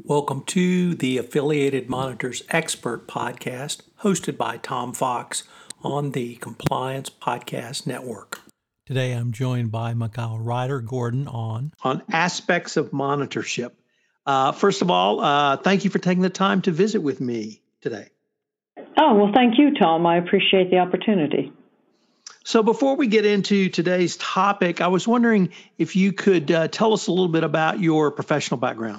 Welcome to the Affiliated Monitors Expert Podcast, hosted by Tom Fox on the Compliance Podcast Network. Today I'm joined by Mikhail Ryder-Gordon on aspects of monitorship. First of all, thank you for taking the time to visit with me today. Oh, well, thank you, Tom. I appreciate the opportunity. So before we get into today's topic, I was wondering if you could tell us a little bit about your professional background.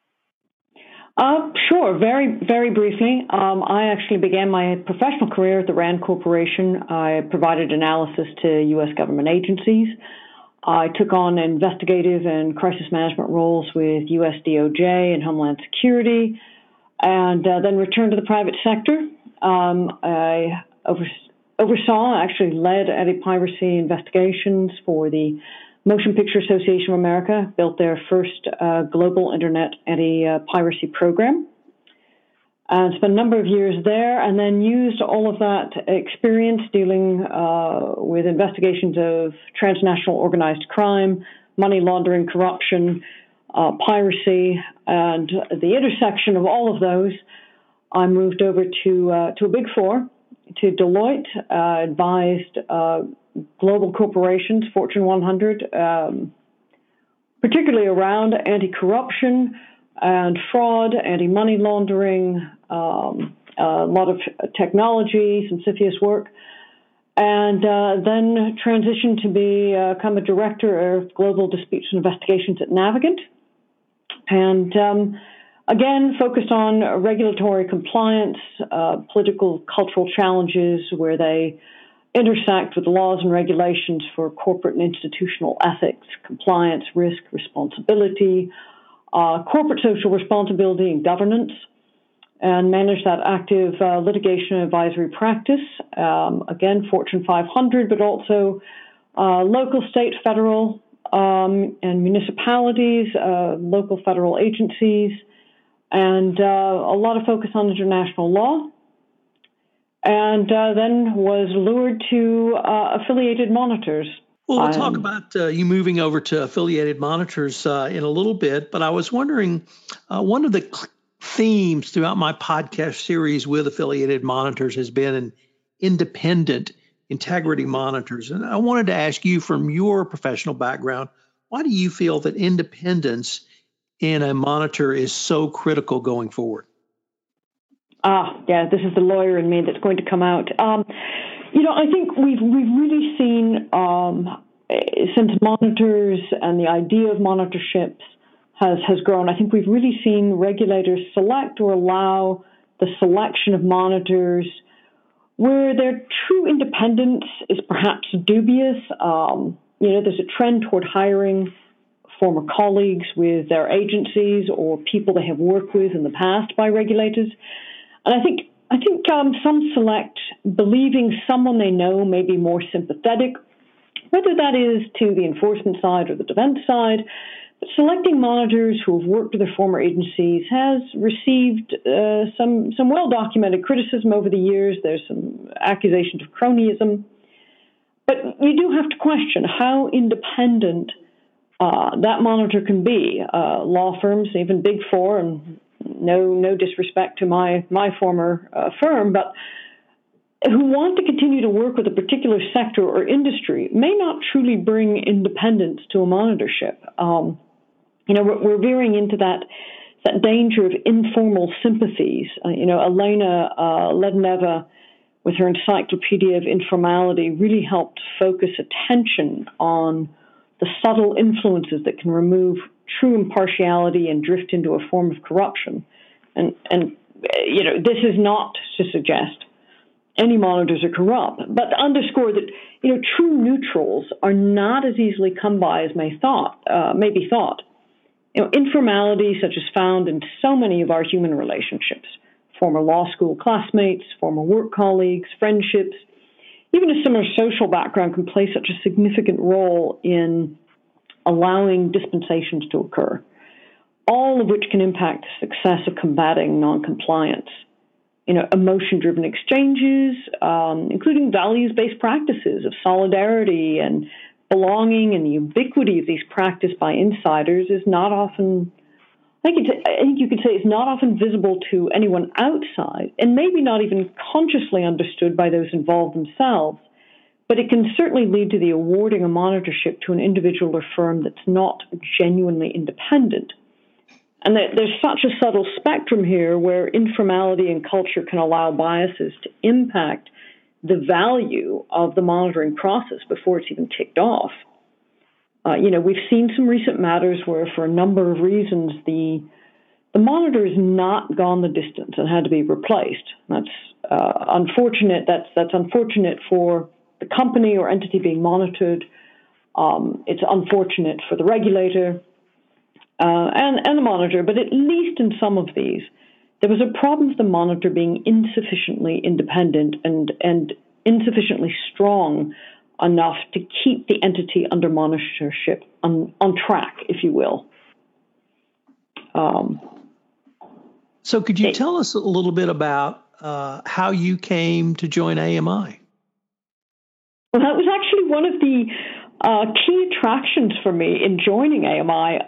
Sure. Very, very briefly. I actually began my professional career at the RAND Corporation. I provided analysis to U.S. government agencies. I took on investigative and crisis management roles with U.S. DOJ and Homeland Security, and then returned to the private sector. I actually led anti-piracy investigations for the Motion Picture Association of America, built their first global internet anti-piracy program, and spent a number of years there, and then used all of that experience dealing with investigations of transnational organized crime, money laundering, corruption, piracy, and the intersection of all of those. I moved over to a Big Four, to Deloitte, advised global corporations, Fortune 100, particularly around anti-corruption and fraud, anti-money laundering, a lot of technology, some CFIUS work, and then transitioned to become a director of global disputes and investigations at Navigant. And again, focused on regulatory compliance, political, cultural challenges where they intersect with laws and regulations for corporate and institutional ethics, compliance, risk, responsibility, corporate social responsibility and governance, and manage that active litigation advisory practice. Again, Fortune 500, but also local, state, federal, and municipalities, local federal agencies, and a lot of focus on international law. And then was lured to Affiliated Monitors. Well, we'll talk about you moving over to Affiliated Monitors in a little bit, but I was wondering, one of the themes throughout my podcast series with Affiliated Monitors has been an independent integrity monitors. And I wanted to ask you, from your professional background, why do you feel that independence in a monitor is so critical going forward? Yeah, this is the lawyer in me that's going to come out. I think we've really seen since monitors and the idea of monitorships has grown, I think we've really seen regulators select or allow the selection of monitors where their true independence is perhaps dubious. There's a trend toward hiring former colleagues with their agencies or people they have worked with in the past by regulators. And I think some select believing someone they know may be more sympathetic, whether that is to the enforcement side or the defense side. But selecting monitors who have worked with their former agencies has received some well-documented criticism over the years. There's some accusations of cronyism. But you do have to question how independent that monitor can be. Law firms, even Big Four, and no disrespect to my former firm, but who want to continue to work with a particular sector or industry may not truly bring independence to a monitorship. We're veering into that danger of informal sympathies. Elena Ledneva, with her Encyclopedia of Informality, really helped focus attention on the subtle influences that can remove true impartiality and drift into a form of corruption. And this is not to suggest any monitors are corrupt, but to underscore that, true neutrals are not as easily come by as may be thought. Informality, such as found in so many of our human relationships, former law school classmates, former work colleagues, friendships, even a similar social background can play such a significant role in allowing dispensations to occur, all of which can impact the success of combating noncompliance. Emotion-driven exchanges, including values-based practices of solidarity and belonging, and the ubiquity of these practices by insiders is not often I think you could say it's not often visible to anyone outside, and maybe not even consciously understood by those involved themselves, but it can certainly lead to the awarding a monitorship to an individual or firm that's not genuinely independent. And there's such a subtle spectrum here where informality and culture can allow biases to impact the value of the monitoring process before it's even kicked off. We've seen some recent matters where, for a number of reasons, the monitor has not gone the distance and had to be replaced. That's unfortunate. That's unfortunate for the company or entity being monitored. It's unfortunate for the regulator and the monitor. But at least in some of these, there was a problem with the monitor being insufficiently independent and insufficiently strong enough to keep the entity under monitorship on track, if you will. So could you tell us a little bit about how you came to join AMI? Well, that was actually one of the key attractions for me in joining AMI.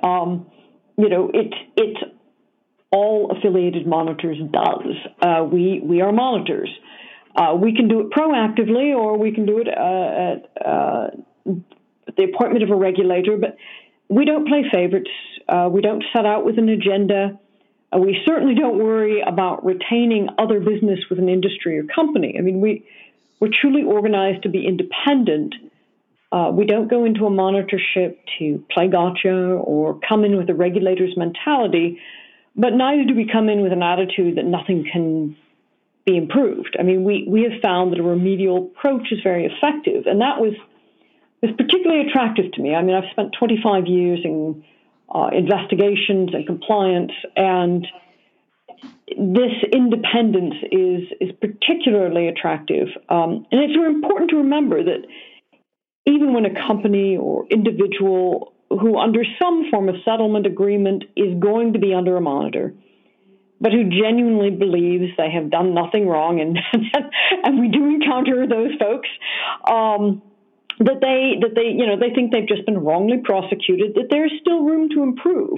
It's all affiliated monitors does. We are monitors. We can do it proactively, or we can do it at the appointment of a regulator, but we don't play favorites. We don't set out with an agenda. We certainly don't worry about retaining other business with an industry or company. I mean, we're truly organized to be independent. We don't go into a monitorship to play gotcha or come in with a regulator's mentality, but neither do we come in with an attitude that nothing can be improved. I mean, we have found that a remedial approach is very effective, and that was particularly attractive to me. I mean, I've spent 25 years in investigations and compliance, and this independence is particularly attractive. And it's important to remember that even when a company or individual who under some form of settlement agreement is going to be under a monitor, but who genuinely believes they have done nothing wrong, and we do encounter those folks, that they think they've just been wrongly prosecuted, that there's still room to improve.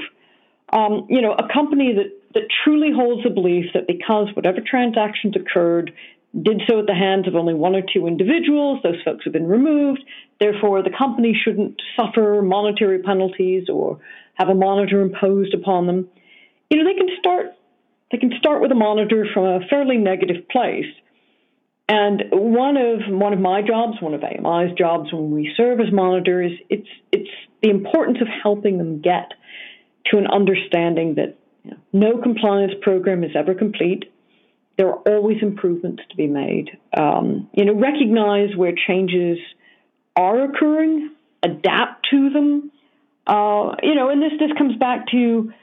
A company that truly holds the belief that because whatever transactions occurred did so at the hands of only one or two individuals, those folks have been removed, therefore the company shouldn't suffer monetary penalties or have a monitor imposed upon them. They can start with a monitor from a fairly negative place. And one of my jobs, one of AMI's jobs when we serve as monitors, it's the importance of helping them get to an understanding that no compliance program is ever complete. There are always improvements to be made. Recognize where changes are occurring, adapt to them. And this comes back to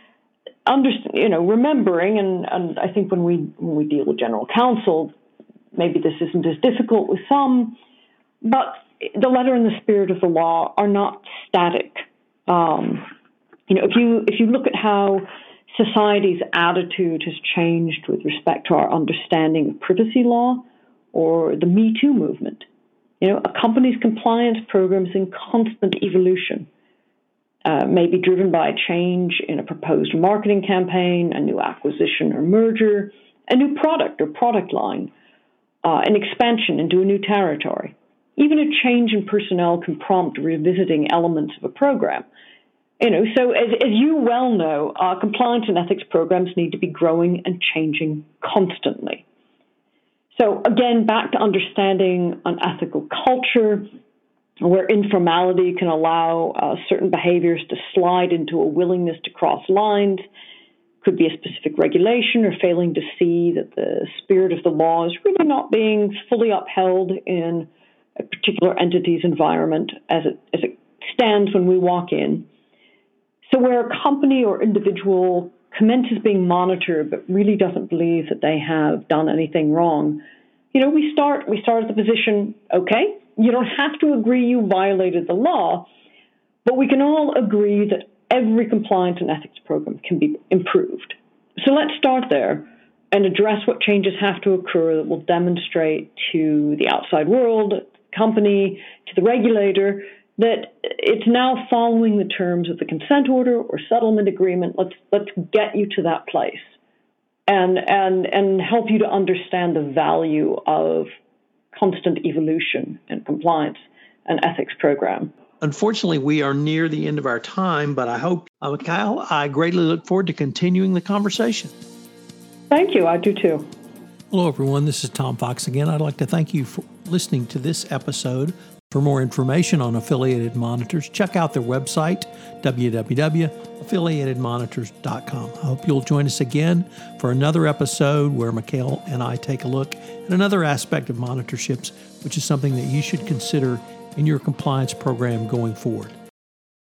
remembering, and I think when we deal with general counsel, maybe this isn't as difficult with some, but the letter and the spirit of the law are not static. If you look at how society's attitude has changed with respect to our understanding of privacy law or the Me Too movement, a company's compliance program is in constant evolution. May be driven by a change in a proposed marketing campaign, a new acquisition or merger, a new product or product line, an expansion into a new territory. Even a change in personnel can prompt revisiting elements of a program. So as you well know, compliance and ethics programs need to be growing and changing constantly. So again, back to understanding an ethical culture where informality can allow certain behaviors to slide into a willingness to cross lines. Could be a specific regulation or failing to see that the spirit of the law is really not being fully upheld in a particular entity's environment as it stands when we walk in. So where a company or individual commences being monitored but really doesn't believe that they have done anything wrong, we start at the position, okay, you don't have to agree you violated the law, but we can all agree that every compliance and ethics program can be improved. So let's start there and address what changes have to occur that will demonstrate to the outside world, company, to the regulator, that it's now following the terms of the consent order or settlement agreement. Let's get you to that place and help you to understand the value of constant evolution and compliance and ethics program. Unfortunately, we are near the end of our time, but I hope, Mikhail, I greatly look forward to continuing the conversation. Thank you. I do too. Hello, everyone. This is Tom Fox again. I'd like to thank you for listening to this episode. For more information on Affiliated Monitors, check out their website, www.affiliatedmonitors.com. I hope you'll join us again for another episode where Mikhail and I take a look at another aspect of monitorships, which is something that you should consider in your compliance program going forward.